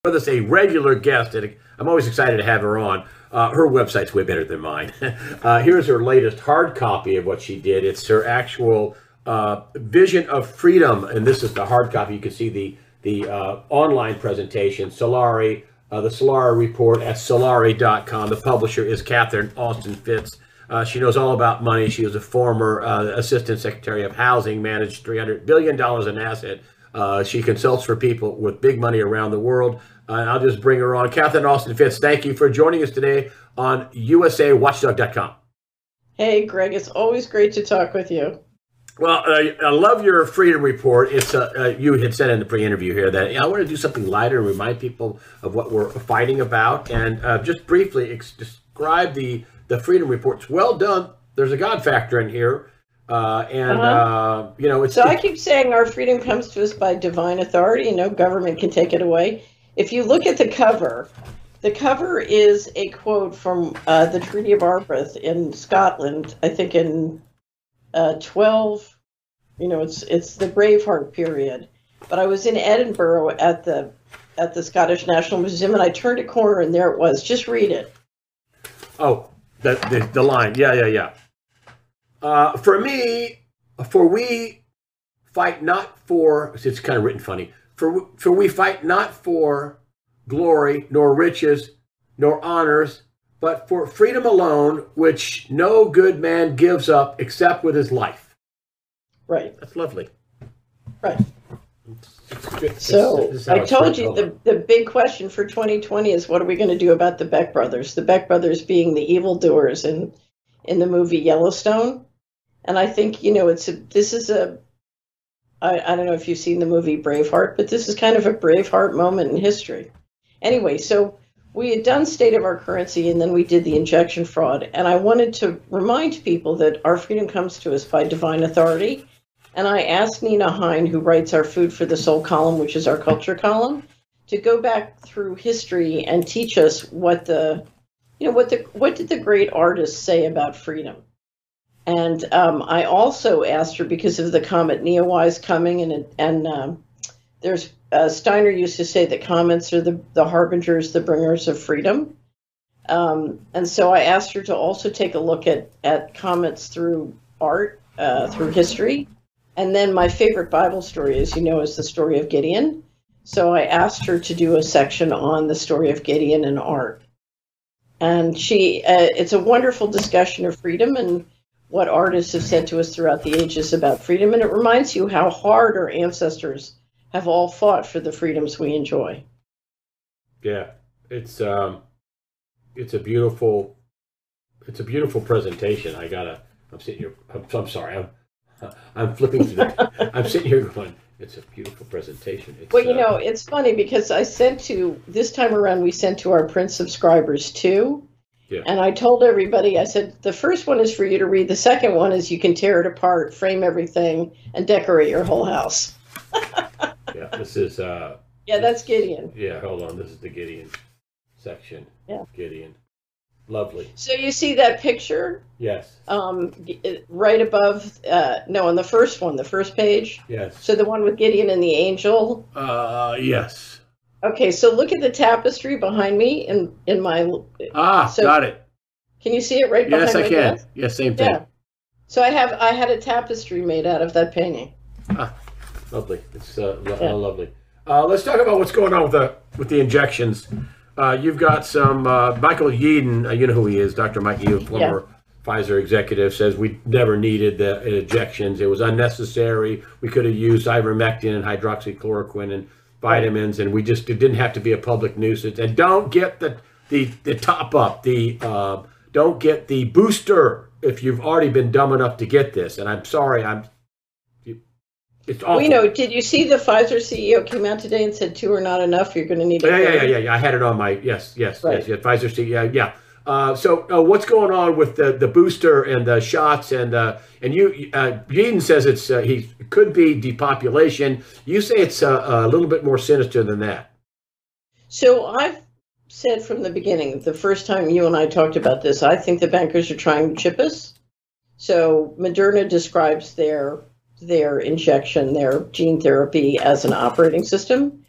with us a regular guest, and I'm always excited to have her on. Her website's way better than mine. Here's her latest hard copy of what she did. It's her actual Vision of Freedom, and this is the hard copy. You can see the online presentation, Solari, the Solari report at Solari.com. The publisher is Catherine Austin Fitts. She knows all about money. She was a former Assistant Secretary of Housing, managed $300 billion in asset. She consults for people with big money around the world. I'll just bring her on. Catherine Austin Fitts, thank you for joining us today on USAWatchdog.com. Hey, Greg, it's always great to talk with you. Well, I love your Freedom Report. It's you had said in the pre-interview here that I want to do something lighter and remind people of what we're fighting about. And just briefly describe the Freedom Report. It's well done. There's a God factor in here. You know, it's... So I keep saying our freedom comes to us by divine authority and no government can take it away. If you look at the cover is a quote from the Treaty of Arbroath in Scotland, I think in 12, you know, it's the Braveheart period. But I was in Edinburgh at the Scottish National Museum, and I turned a corner, and there it was. Just read it. Oh, the line. Yeah. For we fight not for, it's kind of written funny, for we fight not for glory, nor riches, nor honors, but for freedom alone, which no good man gives up except with his life. Right. That's lovely. Right. So I told you the big question for 2020 is, what are we going to do about the Beck brothers? The Beck brothers being the evildoers in the movie Yellowstone. And I think, you know, I don't know if you've seen the movie Braveheart, but this is kind of a Braveheart moment in history. Anyway, so we had done State of Our Currency, and then we did the injection fraud. And I wanted to remind people that our freedom comes to us by divine authority. And I asked Nina Hine, who writes our Food for the Soul column, which is our culture column, to go back through history and teach us what did the great artists say about freedom. And I also asked her, because of the comet Neowise coming, and there's Steiner used to say that comets are the harbingers, the bringers of freedom. And so I asked her to also take a look at comets through art, through history. And then my favorite Bible story, as you know, is the story of Gideon. So I asked her to do a section on the story of Gideon and art. And it's a wonderful discussion of freedom and what artists have said to us throughout the ages about freedom. And it reminds you how hard our ancestors have all fought for the freedoms we enjoy. Yeah, it's a beautiful presentation. I'm sitting here. I'm sorry. I'm flipping through I'm sitting here going, it's a beautiful presentation. Well, you know, it's funny because this time around, we sent to our print subscribers too. Yeah. And I told everybody, I said, the first one is for you to read. The second one is you can tear it apart, frame everything, and decorate your whole house. Yeah, this is... yeah, that's Gideon. Yeah, hold on. This is the Gideon section. Yeah. Gideon. Lovely. So you see that picture? Yes. Right above, no, on the first one, the first page? Yes. So the one with Gideon and the angel? Yes. Okay, so look at the tapestry behind me in my... got it. Can you see it right behind me? Yes, I can. Desk? Yes, same thing. Yeah. So I had a tapestry made out of that painting. Lovely. It's lovely. Let's talk about what's going on with the injections. You've got some Michael Yeadon, you know who he is, Dr. Mike Yeadon, former Pfizer executive, says we never needed the injections. It was unnecessary. We could have used ivermectin and hydroxychloroquine and vitamins, and it didn't have to be a public nuisance. And don't get the top up, don't get the booster if you've already been dumb enough to get this. And I'm sorry, it's awful. Well, you know, did you see the Pfizer CEO came out today and said 2 are not enough? You're going to need. Yeah. I had it on my yes. Pfizer CEO, yeah. So what's going on with the booster and the shots and Yeadon says he could be depopulation. You say it's a little bit more sinister than that. So I've said from the beginning, the first time you and I talked about this, I think the bankers are trying to chip us. So Moderna describes their injection, their gene therapy, as an operating system.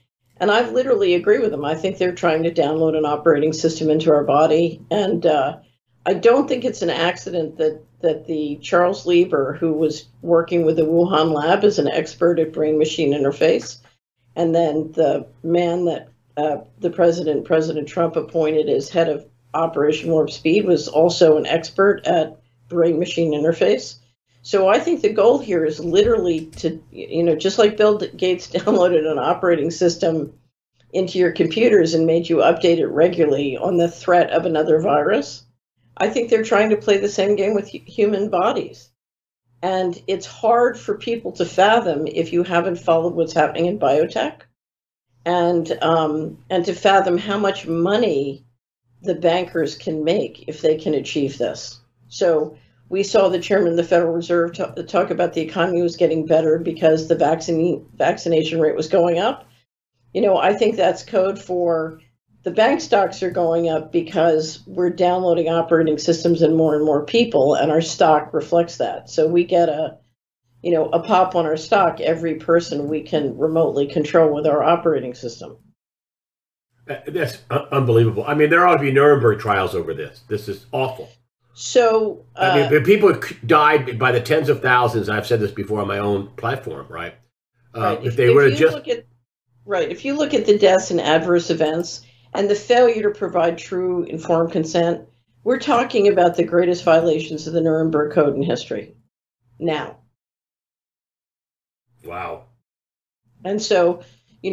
And I literally agree with them. I think they're trying to download an operating system into our body. And I don't think it's an accident that the Charles Lieber, who was working with the Wuhan lab, is an expert at brain-machine interface. And then the man that President Trump appointed as head of Operation Warp Speed was also an expert at brain-machine interface. So I think the goal here is literally to, just like Bill Gates downloaded an operating system into your computers and made you update it regularly on the threat of another virus, I think they're trying to play the same game with human bodies. And it's hard for people to fathom if you haven't followed what's happening in biotech, and to fathom how much money the bankers can make if they can achieve this. So we saw the chairman of the Federal Reserve talk about the economy was getting better because the vaccination rate was going up. I think that's code for the bank stocks are going up because we're downloading operating systems in more and more people, and our stock reflects that. So we get a pop on our stock every person we can remotely control with our operating system. That's unbelievable. I mean, there ought to be Nuremberg trials over this. This is awful. So I mean, people died by the tens of thousands. I've said this before on my own platform, right? Right. If they were just if you look at the deaths and adverse events and the failure to provide true informed consent, we're talking about the greatest violations of the Nuremberg Code in history. Now. Wow. And so,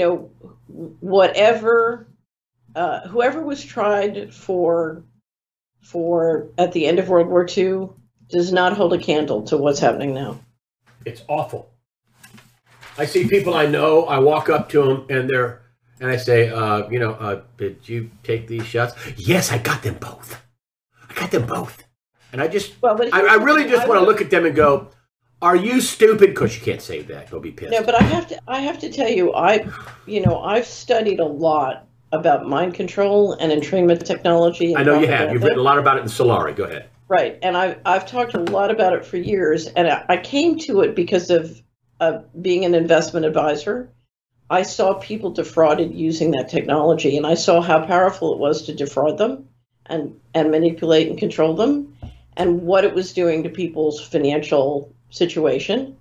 whoever was tried for at the end of World War II does not hold a candle to what's happening now. It's awful. I see people I know, I walk up to them and I say, did you take these shots? Yes, I got them both. And I really just want to look at them and go, are you stupid? Because you can't say that. You'll be pissed. No, but I have to tell you, I've studied a lot about mind control and entrainment technology. I know you have. You've written a lot about it in Solari. Go ahead. Right. And I've talked a lot about it for years. And I came to it because of being an investment advisor. I saw people defrauded using that technology, and I saw how powerful it was to defraud them and manipulate and control them, and what it was doing to people's financial situation.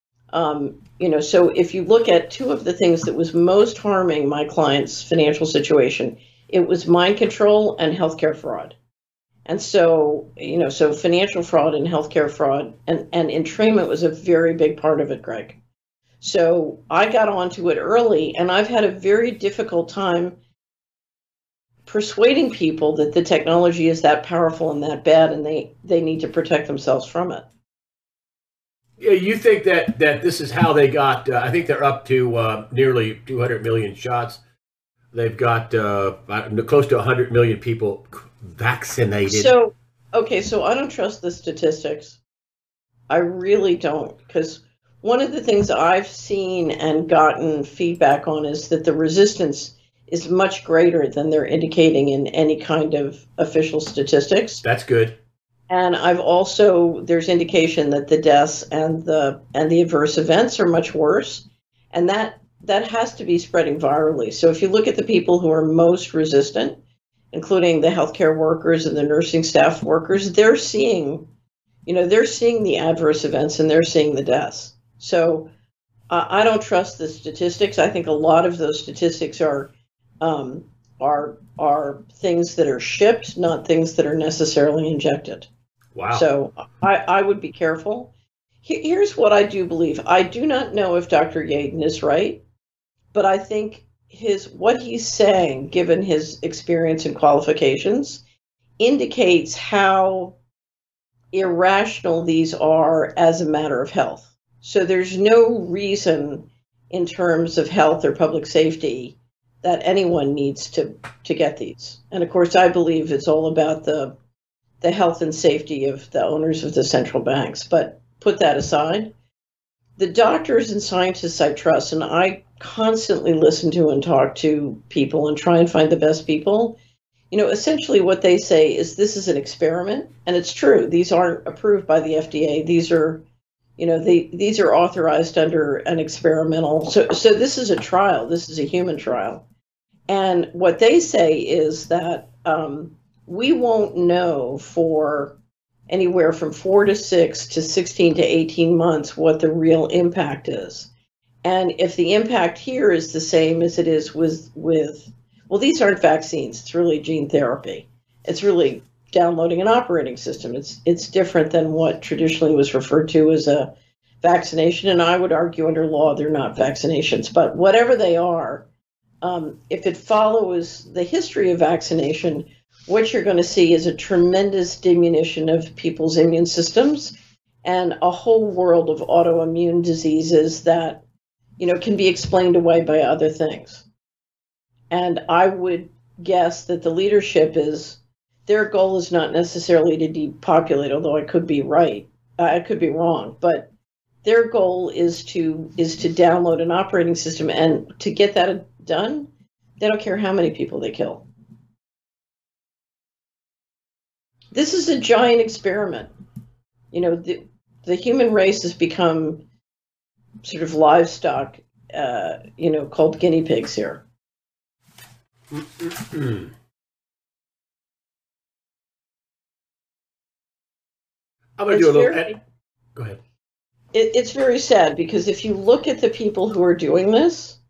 So if you look at two of the things that was most harming my client's financial situation, it was mind control and healthcare fraud. And so, so financial fraud and healthcare fraud and entrainment was a very big part of it, Greg. So I got onto it early, and I've had a very difficult time persuading people that the technology is that powerful and that bad, and they need to protect themselves from it. Yeah, you think that this is how they got, I think they're up to nearly 200 million shots. They've got close to 100 million people vaccinated. So I don't trust the statistics. I really don't, because one of the things I've seen and gotten feedback on is that the resistance is much greater than they're indicating in any kind of official statistics. That's good. And there's indication that the deaths and the adverse events are much worse, and that has to be spreading virally. So if you look at the people who are most resistant, including the healthcare workers and the nursing staff workers, they're seeing the adverse events and they're seeing the deaths. So I don't trust the statistics. I think a lot of those statistics are things that are shipped, not things that are necessarily injected. Wow. So I would be careful. Here's what I do believe. I do not know if Dr. Yaden is right, but I think what he's saying, given his experience and qualifications, indicates how irrational these are as a matter of health. So there's no reason in terms of health or public safety that anyone needs to get these. And of course, I believe it's all about the health and safety of the owners of the central banks. But put that aside, the doctors and scientists I trust, and I constantly listen to and talk to people and try and find the best people, essentially what they say is this is an experiment, and it's true. These aren't approved by the FDA. These are these are authorized under an experimental. So this is a trial. This is a human trial. And what they say is that we won't know for anywhere from 4 to 6 to 16 to 18 months what the real impact is. And if the impact here is the same as it is with well, these aren't vaccines. It's really gene therapy. It's really downloading an operating system. It's different than what traditionally was referred to as a vaccination. And I would argue under law, they're not vaccinations. But whatever they are, if it follows the history of vaccination, what you're going to see is a tremendous diminution of people's immune systems and a whole world of autoimmune diseases that, can be explained away by other things. And I would guess that the leadership their goal is not necessarily to depopulate, although I could be right. I could be wrong, but their goal is to download an operating system, and to get that done, they don't care how many people they kill. This is a giant experiment. The human race has become sort of livestock, called guinea pigs here. I'm going to do a little. Go ahead. It's very sad, because if you look at the people who are doing this,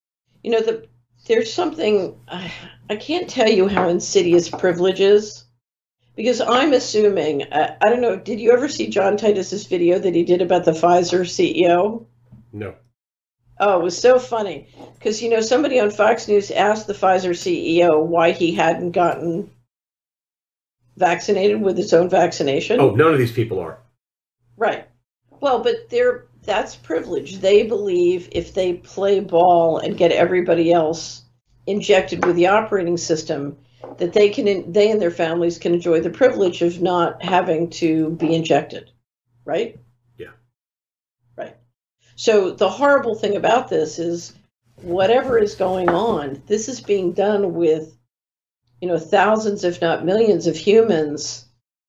there's something, I can't tell you how insidious privilege is, because I'm assuming, I don't know, did you ever see John Titus's video that he did about the Pfizer CEO? No. Oh, it was so funny, because, somebody on Fox News asked the Pfizer CEO why he hadn't gotten vaccinated with his own vaccination. Oh, none of these people are. Right. Well, but that's privilege. They believe if they play ball and get everybody else injected with the operating system, that they and their families can enjoy the privilege of not having to be injected. Right? Yeah. Right. So the horrible thing about this is whatever is going on, this is being done with, thousands, if not millions of humans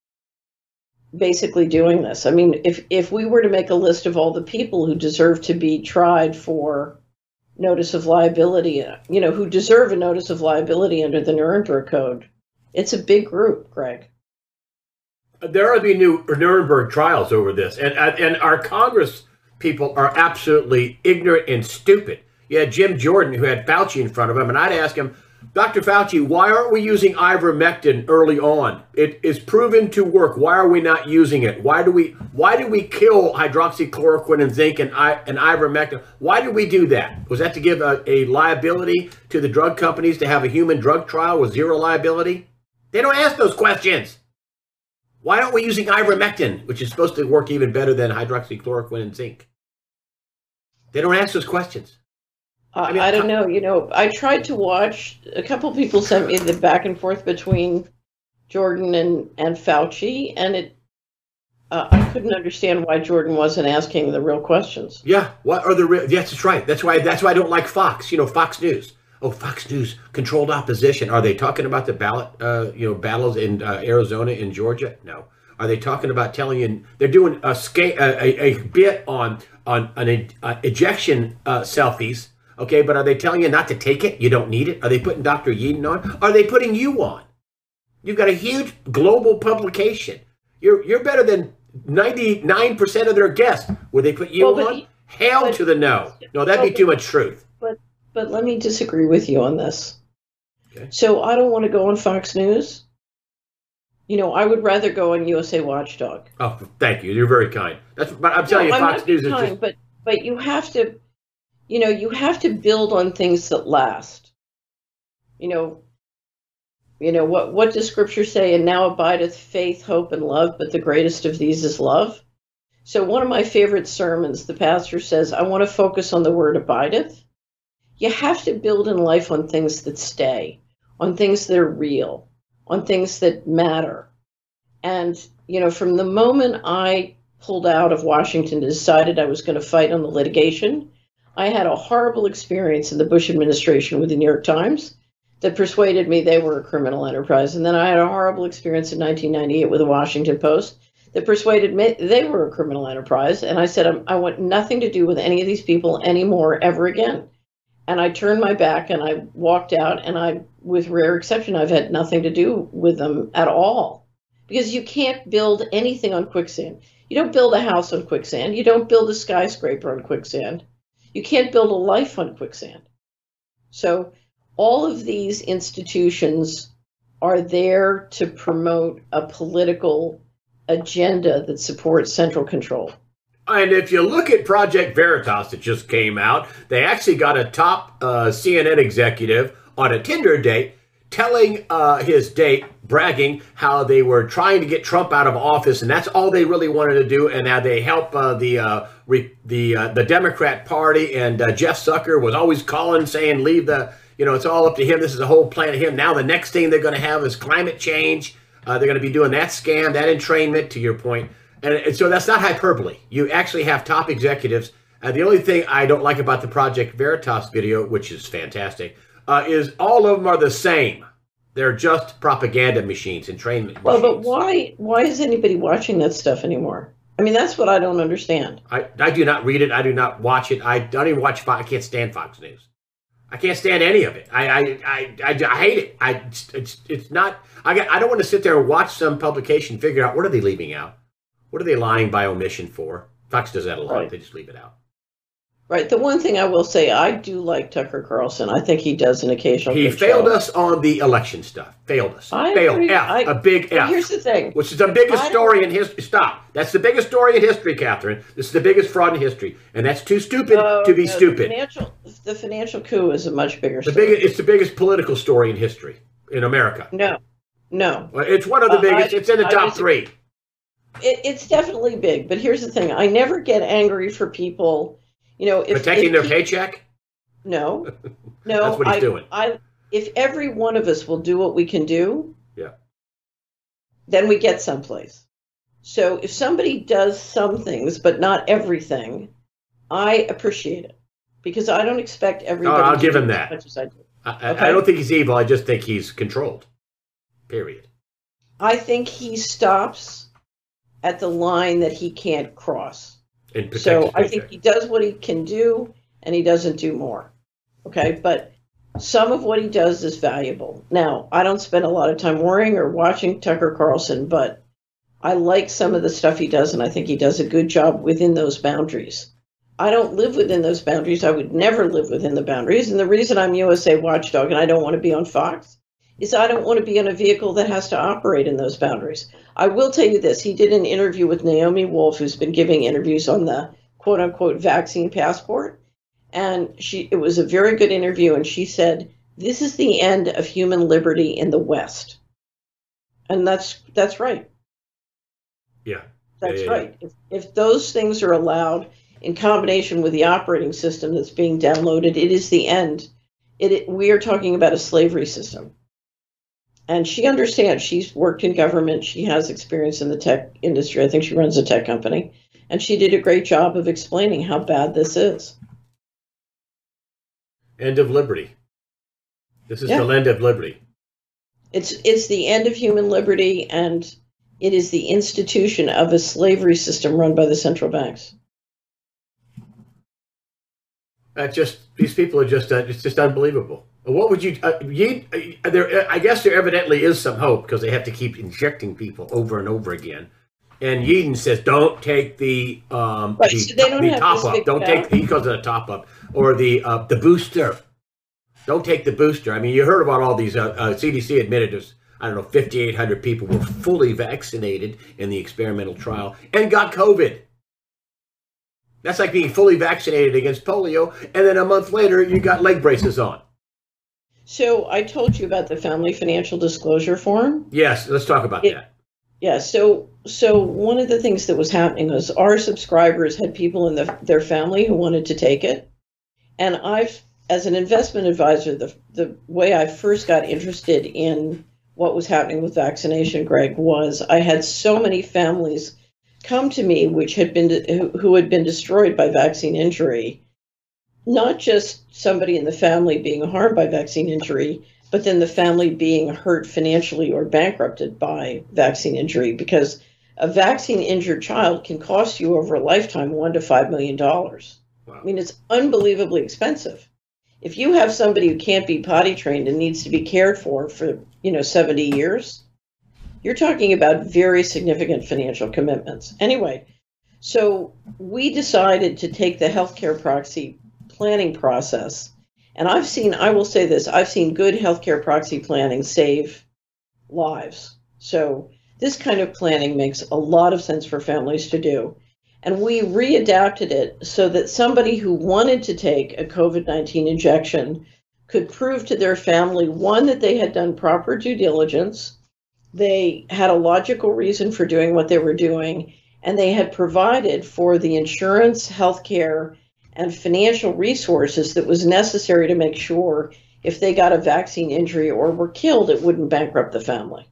basically doing this. I mean, if we were to make a list of all the people who deserve to be tried for notice of liability, who deserve a notice of liability under the Nuremberg Code, it's a big group, Greg. There are the new Nuremberg trials over this, and our Congress people are absolutely ignorant and stupid. You had Jim Jordan, who had Fauci in front of him, and I'd ask him, Dr. Fauci, why aren't we using ivermectin early on? It is proven to work. Why are we not using it? Why do we kill hydroxychloroquine and zinc and ivermectin? Why did we do that? Was that to give a liability to the drug companies to have a human drug trial with zero liability? They don't ask those questions. Why aren't we using ivermectin, which is supposed to work even better than hydroxychloroquine and zinc? They don't ask those questions. I don't know. I tried to watch. A couple people sent me the back and forth between Jordan and Fauci, and I couldn't understand why Jordan wasn't asking the real questions. Yeah, what are the real? Yes, that's right. That's why I don't like Fox. Fox News. Oh, Fox News controlled opposition. Are they talking about the ballot? Battles in Arizona and Georgia? No. Are they talking about telling you they're doing a bit on ejection selfies? Okay, but are they telling you not to take it? You don't need it? Are they putting Dr. Yeadon on? Are they putting you on? You've got a huge global publication. You're better than 99% of their guests. Would they put you on? Hell to the no. No, that'd be too much truth. But let me disagree with you on this. Okay. So I don't want to go on Fox News. I would rather go on USA Watchdog. Oh, thank you. You're very kind. But I'm telling you, Fox News is just... But you have to... you have to build on things that last. What does Scripture say? And now abideth faith, hope, and love, but the greatest of these is love. So one of my favorite sermons, the pastor says, I want to focus on the word abideth. You have to build in life on things that stay, on things that are real, on things that matter. And, from the moment I pulled out of Washington and decided I was going to fight on the litigation, I had a horrible experience in the Bush administration with the New York Times that persuaded me they were a criminal enterprise. And then I had a horrible experience in 1998 with the Washington Post that persuaded me they were a criminal enterprise. And I said, I want nothing to do with any of these people anymore, ever again. And I turned my back and I walked out, and I, with rare exception, I've had nothing to do with them at all. Because you can't build anything on quicksand. You don't build a house on quicksand. You don't build a skyscraper on quicksand. You can't build a life on quicksand. So all of these institutions are there to promote a political agenda that supports central control. And if you look at Project Veritas that just came out, they actually got a top CNN executive on a Tinder date telling his date, bragging how they were trying to get Trump out of office, and that's all they really wanted to do, and how they help the Democrat Party, and Jeff Zucker was always calling saying, leave the, it's all up to him. This is a whole plan of him. Now the next thing they're going to have is climate change. They're going to be doing that scam, that entrainment, to your point. And so that's not hyperbole. You actually have top executives. The only thing I don't like about the Project Veritas video, which is fantastic, is all of them are the same. They're just propaganda machines, entrainment machines. Well, but why is anybody watching that stuff anymore? I mean, that's what I don't understand. I do not read it. I do not watch it. I don't even watch Fox. I can't stand Fox News. I can't stand any of it. I hate it. It's not. I don't want to sit there and watch some publication figure out what are they leaving out. What are they lying by omission for? Fox does that a lot. Right. They just leave it out. Right. The one thing I will say, I do like Tucker Carlson. I think he does an occasional. He failed us on the election stuff. Failed us. Failed. A big F. Here's the thing. Which is the biggest story in history. Stop. That's the biggest story in history, Catherine. This is the biggest fraud in history. And that's too stupid to be stupid. The financial coup is a much bigger story. It's the biggest political story in history in America. No. It's one of the biggest. It's in the top three. It's definitely big. But here's the thing. I never get angry for people... protecting their paycheck? No. That's what he's doing. If every one of us will do what we can do, yeah, then we get someplace. So if somebody does some things, but not everything, I appreciate it. Because I don't expect everybody I'll to give do him as that. much as I do. I don't think he's evil. I just think he's controlled. Period. I think he stops at the line that he can't cross. So I think he does what he can do, and he doesn't do more. Okay, but some of what he does is valuable. Now, I don't spend a lot of time worrying or watching Tucker Carlson, but I like some of the stuff he does, and I think he does a good job within those boundaries. I don't live within those boundaries. I would never live within the boundaries. And the reason I'm USA Watchdog and I don't want to be on Fox is I don't want to be in a vehicle that has to operate in those boundaries. I will tell you this. He did an interview with Naomi Wolf, who's been giving interviews on the quote-unquote vaccine passport. And it was a very good interview. And she said, this is the end of human liberty in the West. And that's right. Yeah. That's right. If those things are allowed in combination with the operating system that's being downloaded, it is the end. We are talking about a slavery system. And she understands. She's worked in government. She has experience in the tech industry. I think she runs a tech company. And she did a great job of explaining how bad this is. End of liberty. This is the end of liberty. It's the end of human liberty, and it is the institution of a slavery system run by the central banks. These people are just, it's just unbelievable. What would you, I guess there evidently is some hope because they have to keep injecting people over and over again. And Yeadon says, don't take the top up. Don't take, he calls it a top up, or the booster. Don't take the booster. I mean, you heard about all these, CDC admitted there's, 5,800 people were fully vaccinated in the experimental trial and got COVID. That's like being fully vaccinated against polio, and then a month later, you got leg braces on. So I told you about the Family Financial Disclosure Form. Yes, let's talk about that. Yeah, so one of the things that was happening was our subscribers had people in their family who wanted to take it. And as an investment advisor, the way I first got interested in what was happening with vaccination, Greg, was I had so many families come to me who had been destroyed by vaccine injury, not just somebody in the family being harmed by vaccine injury, but then the family being hurt financially or bankrupted by vaccine injury, because A vaccine-injured child can cost you over a lifetime $1 to $5 million. Wow. I mean, it's unbelievably expensive. If you have somebody who can't be potty trained and needs to be cared for 70 years, you're talking about very significant financial commitments. Anyway, so we decided to take the healthcare proxy planning process. And I will say this, I've seen good healthcare proxy planning save lives. So this kind of planning makes a lot of sense for families to do. And we readapted it so that somebody who wanted to take a COVID-19 injection could prove to their family, one, that they had done proper due diligence, they had a logical reason for doing what they were doing, and they had provided for the insurance, healthcare, and financial resources that was necessary to make sure if they got a vaccine injury or were killed, it wouldn't bankrupt the family.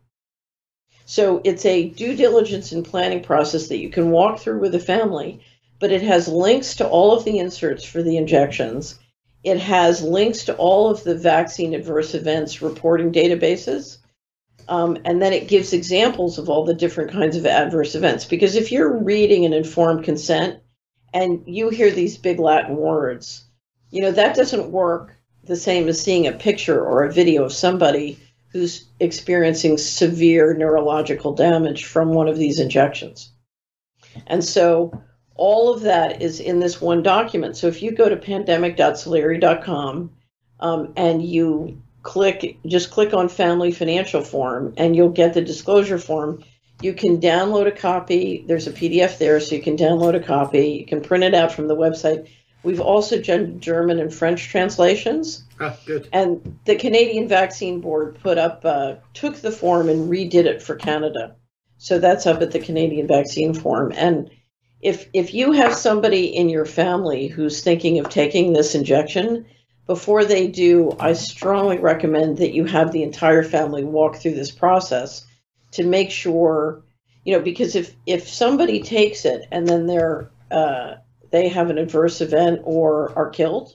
So it's a due diligence and planning process that you can walk through with a family, but it has links to all of the inserts for the injections. It has links to all of the vaccine adverse events reporting databases. And then it gives examples of all the different kinds of adverse events. Because if you're reading an informed consent and you hear these big Latin words, that doesn't work the same as seeing a picture or a video of somebody who's experiencing severe neurological damage from one of these injections. And so all of that is in this one document. So if you go to pandemic.solari.com and you just click on Family Financial Form, and you'll get the disclosure form. You can download a copy. There's a PDF there, so you can download a copy. You can print it out from the website. We've also done German and French translations. Good. And the Canadian Vaccine Board took the form and redid it for Canada. So that's up at the Canadian Vaccine Form. And if you have somebody in your family who's thinking of taking this injection, before they do, I strongly recommend that you have the entire family walk through this process to make sure, because if somebody takes it and then they have an adverse event or are killed,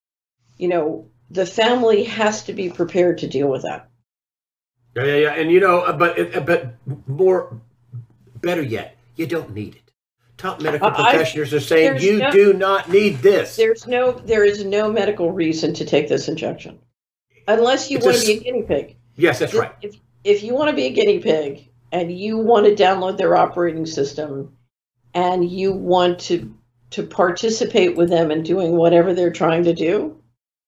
the family has to be prepared to deal with that. Yeah. And better yet, you don't need it. Top medical practitioners are saying you do not need this. There is no medical reason to take this injection, unless you want to be a guinea pig. Yes, that's right. If you want to be a guinea pig and you want to download their operating system and you want to participate with them in doing whatever they're trying to do,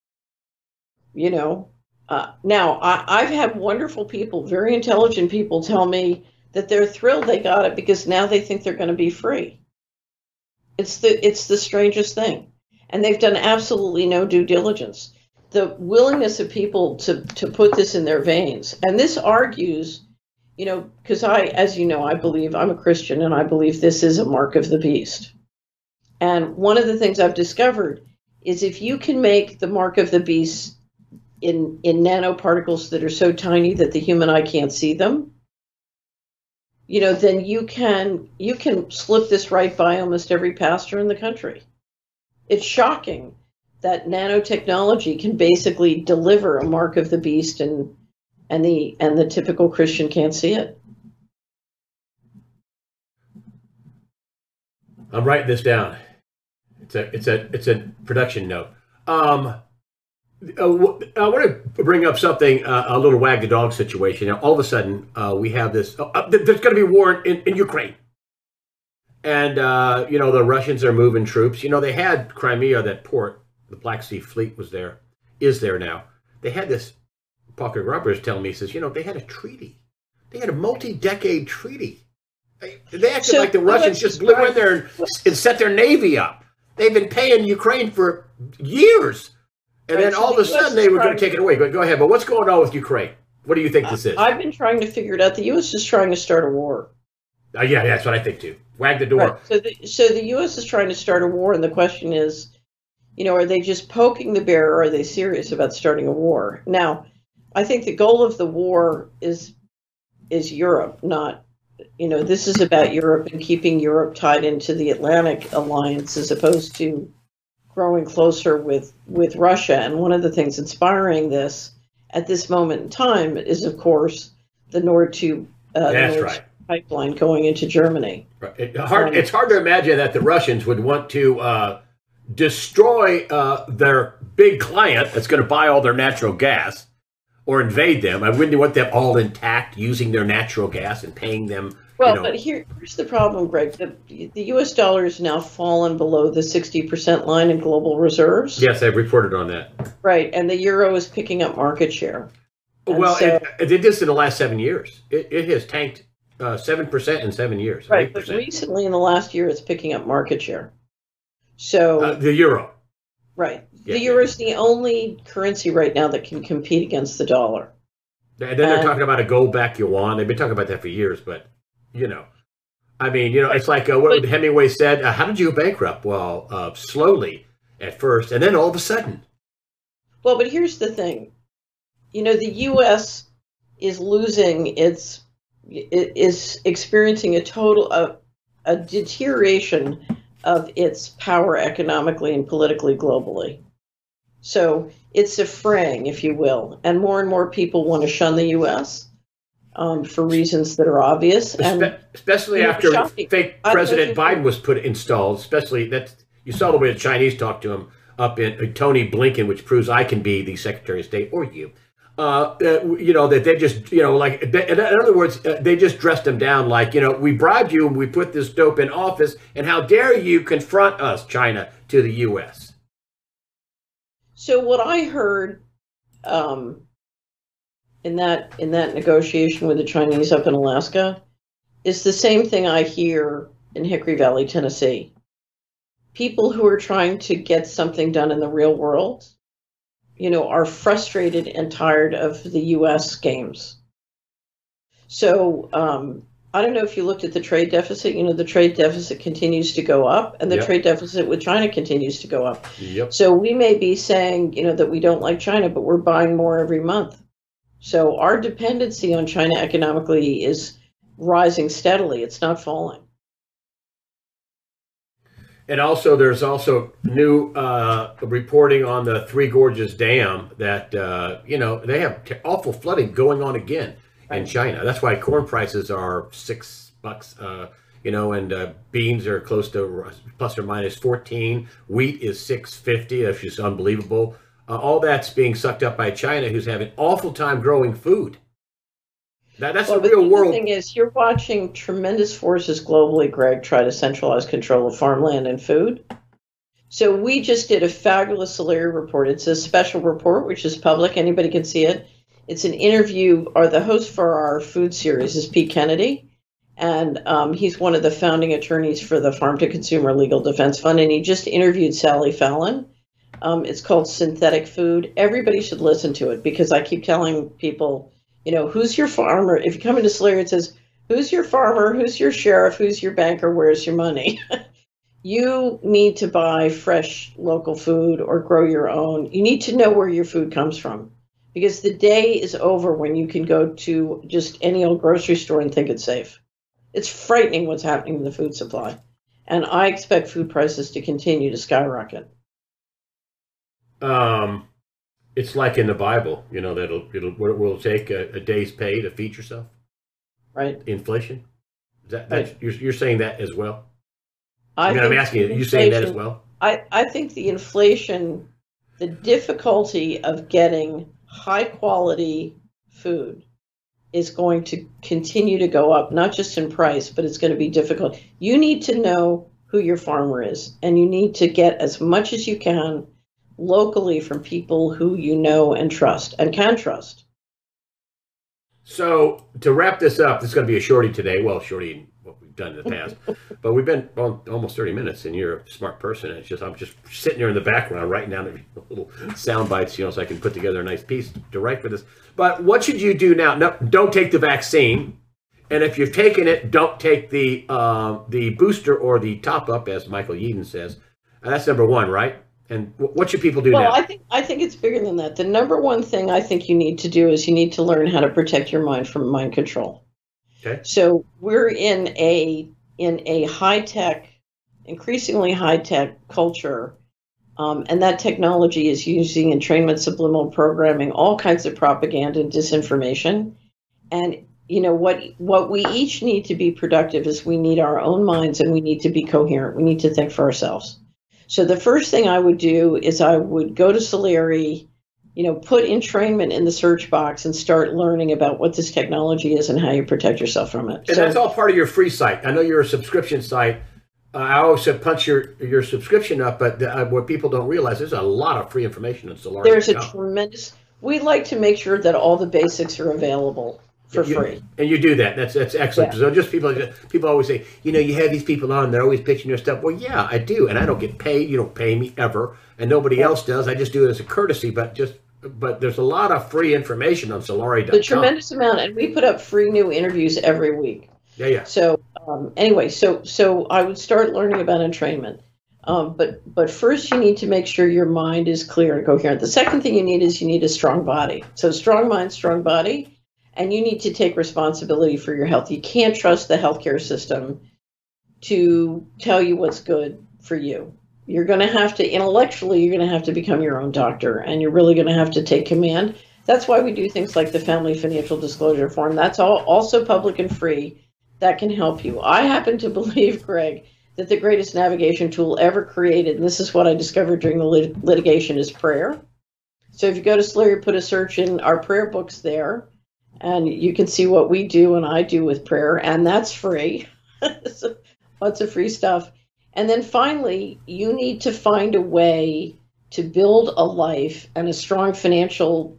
now I've had wonderful people, very intelligent people, tell me that they're thrilled they got it because now they think they're going to be free. It's the strangest thing. And they've done absolutely no due diligence. The willingness of people to put this in their veins. And this argues, because as I believe, I'm a Christian, and I believe this is a mark of the beast. And one of the things I've discovered is if you can make the mark of the beast in nanoparticles that are so tiny that the human eye can't see them, then you can slip this right by almost every pastor in the country. It's shocking that nanotechnology can basically deliver a mark of the beast, and the typical Christian can't see it. I'm writing this down. It's a production note. I want to bring up something, a little wag the dog situation. Now, all of a sudden, we have this, there's going to be war in Ukraine. And, the Russians are moving troops. They had Crimea, that port, the Black Sea Fleet is there now. They had this, Parker Grubbers telling me, he says, they had a treaty. They had a multi-decade treaty. They acted like the Russians just blew in there and set their navy up. They've been paying Ukraine for years. And then all of a sudden they were going to take it away. Go ahead. But what's going on with Ukraine? What do you think this is? I've been trying to figure it out. The U.S. is trying to start a war. Yeah, that's what I think too. Wag the door. Right. So the U.S. is trying to start a war, and the question is, are they just poking the bear, or are they serious about starting a war? Now, I think the goal of the war is Europe, not, this is about Europe and keeping Europe tied into the Atlantic alliance as opposed to growing closer with Russia. And one of the things inspiring this at this moment in time is, of course, the Nord pipeline going into Germany. Right. It's hard to imagine that the Russians would want to destroy their big client that's going to buy all their natural gas or invade them. I wouldn't want them all intact using their natural gas and paying them. Well, but here's the problem, Greg. The U.S. dollar has now fallen below the 60% line in global reserves. Yes, I've reported on that. Right, and the euro is picking up market share. Well, it did this in the last 7 years. It has tanked 7% in 7 years. Right, 8%. But recently in the last year, it's picking up market share. So the euro. Right. Yeah, the euro is the only currency right now that can compete against the dollar. And then they're talking about a gold-backed yuan. They've been talking about that for years, but, I mean, it's like what Hemingway said, how did you go bankrupt? Well, slowly at first, and then all of a sudden. Well, but here's the thing. The U.S. is losing is experiencing a deterioration of its power economically and politically globally. So it's a fraying, if you will, and more people want to shun the U.S. For reasons that are obvious, and especially after fake President Biden was installed. Especially that you saw the way the Chinese talked to him up in Tony Blinken, which proves I can be the Secretary of State or you. That they just, like, in other words, they just dressed him down like, we bribed you and we put this dope in office, and how dare you confront us, China, to the U.S. So what I heard in that negotiation with the Chinese up in Alaska is the same thing I hear in Hickory Valley, Tennessee. People who are trying to get something done in the real world, are frustrated and tired of the U.S. games. So I don't know if you looked at the trade deficit. The trade deficit continues to go up, and the trade deficit with China continues to go up. Yep. So we may be saying, that we don't like China, but we're buying more every month. So our dependency on China economically is rising steadily. It's not falling. And also, there's also new reporting on the Three Gorges Dam that, they have awful flooding going on again in China. That's why corn prices are $6, and beans are close to plus or minus 14. Wheat is $6.50. That's just unbelievable. All that's being sucked up by China, who's having an awful time growing food. That's the real world. The thing is, you're watching tremendous forces globally, Greg, try to centralize control of farmland and food. So we just did a fabulous Solari report. It's a special report, which is public. Anybody can see it. It's an interview, or the host for our food series is Pete Kennedy. And he's one of the founding attorneys for the Farm to Consumer Legal Defense Fund. And he just interviewed Sally Fallon. It's called Synthetic Food. Everybody should listen to it, because I keep telling people, who's your farmer? If you come into Solari, it says, who's your farmer? Who's your sheriff? Who's your banker? Where's your money? You need to buy fresh local food or grow your own. You need to know where your food comes from, because the day is over when you can go to just any old grocery store and think it's safe. It's frightening what's happening in the food supply. And I expect food prices to continue to skyrocket. It's like in the Bible, that will take a day's pay to feed yourself. Right. Inflation. Right. You're saying that as well? I'm asking you, are you saying that as well? I think the inflation, the difficulty of getting high quality food is going to continue to go up, not just in price, but it's going to be difficult. You need to know who your farmer is, and you need to get as much as you can locally from people who you know and trust and can trust. So to wrap this up, this is going to be a shorty today. Well, shorty in what we've done in the past, but we've been on almost 30 minutes, and you're a smart person. It's just I'm just sitting here in the background writing down little sound bites, so I can put together a nice piece to write for this. But what should you do now? No, don't take the vaccine, and if you've taken it, don't take the booster or the top up, as Michael Yeadon says. That's number one, right? And what should people do now? Well, I think it's bigger than that. The number one thing I think you need to do is you need to learn how to protect your mind from mind control. Okay. So we're in a high-tech, increasingly high-tech culture, and that technology is using entrainment, subliminal programming, all kinds of propaganda and disinformation. And what we each need to be productive is we need our own minds and we need to be coherent. We need to think for ourselves. So the first thing I would do is I would go to Solari, put entrainment in the search box and start learning about what this technology is and how you protect yourself from it. And that's all part of your free site. I know you're a subscription site. I always said punch your subscription up, but what people don't realize, there's a lot of free information on Solari. There's a tremendous. We like to make sure that all the basics are available for free. And you do that. That's excellent. Yeah. So just people always say, you have these people on, they're always pitching their stuff. Well, yeah, I do, and I don't get paid. You don't pay me ever, and nobody else does. I just do it as a courtesy. But there's a lot of free information on Solari.com. The tremendous amount, and we put up free new interviews every week. Yeah. So anyway, so I would start learning about entrainment. But first you need to make sure your mind is clear and coherent. The second thing you need a strong body. So strong mind, strong body. And you need to take responsibility for your health. You can't trust the healthcare system to tell you what's good for you. You're going to have to, intellectually, you're going to have to become your own doctor, and you're really going to have to take command. That's why we do things like the Family Financial Disclosure Form. That's all also public and free. That can help you. I happen to believe, Greg, that the greatest navigation tool ever created, and this is what I discovered during the litigation, is prayer. So if you go to Solari, put a search in our prayer books there, and you can see what we do and I do with prayer, and that's free. So, lots of free stuff. And then finally, you need to find a way to build a life and a strong financial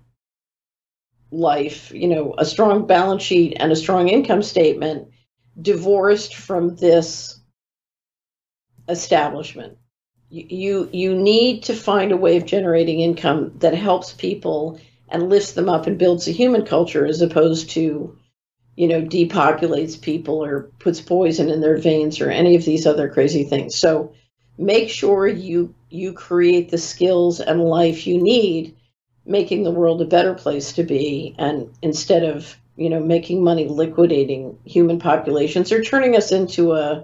life, a strong balance sheet and a strong income statement, divorced from this establishment. You need to find a way of generating income that helps people and lifts them up and builds a human culture, as opposed to, depopulates people or puts poison in their veins or any of these other crazy things. So make sure you create the skills and life you need, making the world a better place to be, and instead of, making money liquidating human populations or turning us into a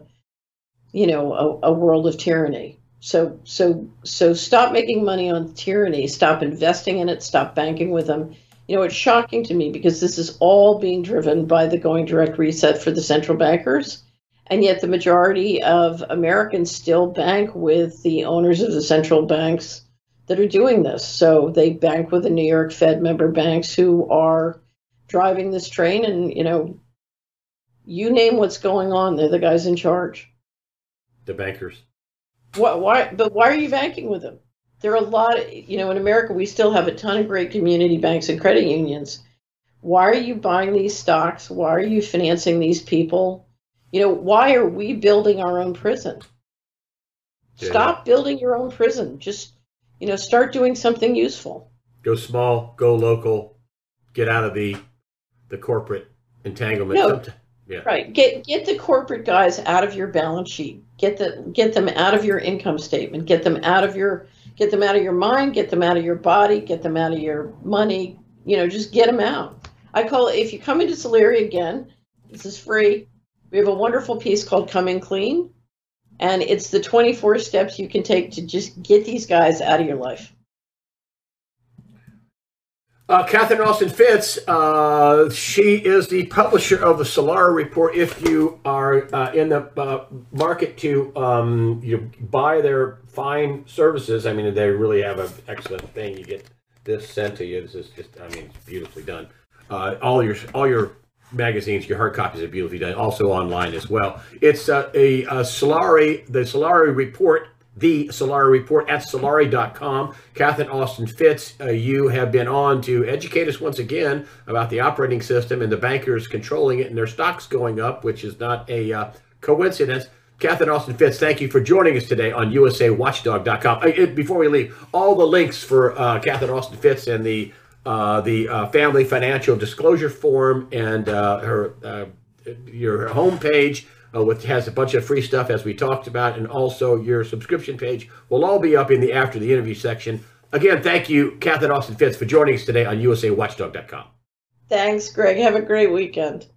world of tyranny. So stop making money on tyranny, stop investing in it, stop banking with them. It's shocking to me because this is all being driven by the going direct reset for the central bankers. And yet the majority of Americans still bank with the owners of the central banks that are doing this. So they bank with the New York Fed member banks who are driving this train, and, you name what's going on, they're the guys in charge. The bankers. Why are you banking with them? There are a lot of, in America, we still have a ton of great community banks and credit unions. Why are you buying these stocks? Why are you financing these people? Why are we building our own prison? Yeah. Stop building your own prison. Just, start doing something useful. Go small, go local, get out of the corporate entanglement. No. Yeah. Right. Get the corporate guys out of your balance sheet. Get them out of your income statement. Get them out of your mind. Get them out of your body. Get them out of your money. Just get them out. I call it, if you come into Solari again, this is free. We have a wonderful piece called Coming Clean, and it's the 24 steps you can take to just get these guys out of your life. Catherine Austin-Fitts, she is the publisher of the Solari Report. If you are in the market to buy their fine services, they really have an excellent thing. You get this sent to you. This is just, it's beautifully done. All your magazines, your hard copies are beautifully done. Also online as well. It's the Solari Report. The Solari Report at Solari.com. Catherine Austin-Fitts, you have been on to educate us once again about the operating system and the bankers controlling it and their stocks going up, which is not a coincidence. Catherine Austin-Fitts, thank you for joining us today on USAWatchdog.com. Before we leave, all the links for Catherine Austin-Fitts and the Family Financial Disclosure Form and your homepage, which has a bunch of free stuff, as we talked about, and also your subscription page will all be up in the after the interview section. Again, thank you, Catherine Austin-Fitts, for joining us today on USAWatchdog.com. Thanks, Greg. Have a great weekend.